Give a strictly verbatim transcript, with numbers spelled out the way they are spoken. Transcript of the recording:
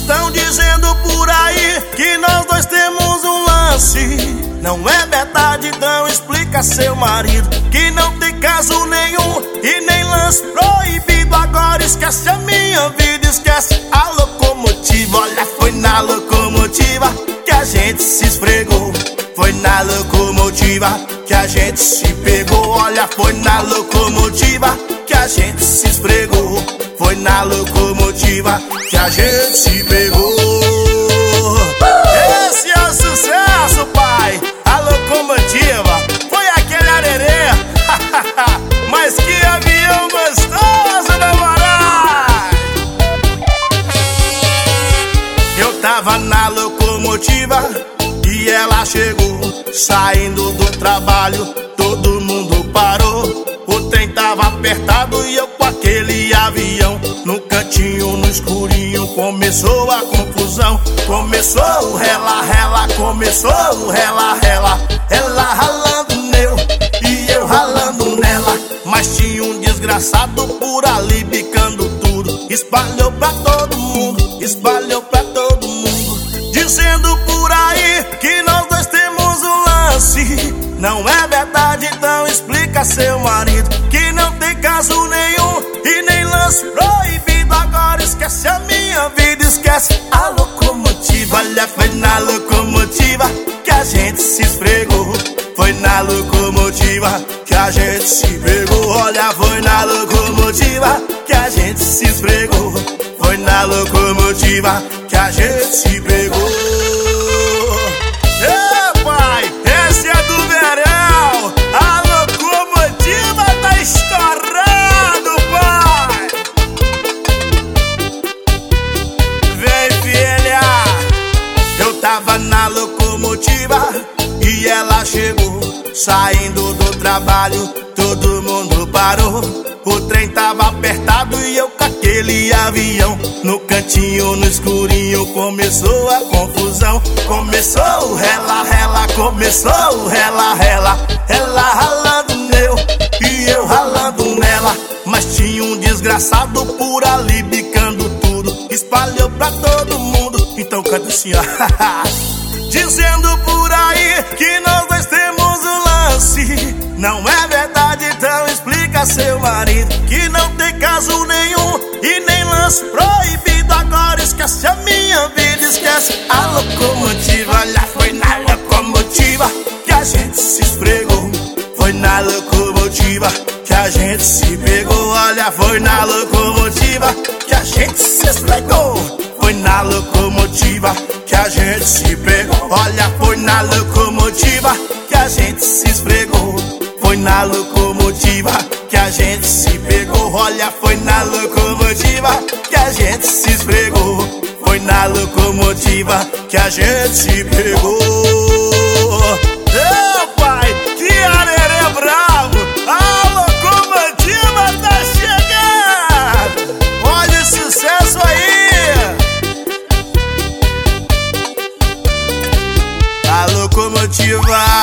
Estão dizendo por aí que nós dois temos um lance. Não é verdade, então explica seu marido que não tem caso nenhum e nem lance proibido. Agora esquece a minha vida, esquece a locomotiva. Olha, foi na locomotiva que a gente se esfregou. Foi na locomotiva que a gente se pegou. Olha, foi na locomotiva que a gente se esfregou. Foi na locomotiva que a gente se pegou. Esse é o sucesso, pai. A locomotiva foi aquele arerê. Mas que avião gostoso, namorado. Eu tava na locomotiva e ela chegou, saindo do trabalho, todo mundo parou. O trem tava apertado e eu com aquele avião. No cantinho, no escurinho, começou a confusão. Começou o rela, rela, começou o rela, rela. Ela ralando neu e eu ralando nela. Mas tinha um desgraçado por ali bicando tudo. Espalhou pra todo mundo, espalhou pra todo mundo, dizendo por aí que nós dois temos um lance. Não é verdade, então explica seu marido que não tem caso nenhum e nem lance proibido. Agora esquece a minha vida, esquece a locomotiva. Olha, foi na locomotiva que a gente se esfregou. Foi na locomotiva que a gente se pegou. Olha, foi na locomotiva que a gente se esfregou. Foi na locomotiva que a gente se pegou. Ê, pai, esse é do verão. A locomotiva tá estourando, pai. Vem, filha. Eu tava na locomotiva e ela chegou, saindo do trabalho, todo mundo parou. O trem tava apertado e eu com aquele avião. No cantinho, no escurinho, começou a confusão. Começou o rela, rela, começou o rela, rela. Ela ralando neu e eu ralando nela. Mas tinha um desgraçado por ali bicando tudo. Espalhou pra todo mundo, então canta assim, ó. Dizendo por aí que nós dois temos um lance. Não é verdade, então explica seu marido que não tem caso nenhum e nem lance proibido. Agora esquece a minha vida, esquece a locomotiva. Olha, foi na locomotiva que a gente se esfregou. Foi na locomotiva que a gente se pegou. Olha, foi na locomotiva que a gente se esfregou. Foi na locomotiva que a gente se pegou. Olha, foi na locomotiva que a gente se esfregou. Foi na locomotiva que a gente se pegou. Olha, foi na locomotiva que a gente se esfregou. Foi na locomotiva que a gente se pegou. Ô, pai, que arerê bravo. A locomotiva tá chegando. Olha o sucesso aí. A locomotiva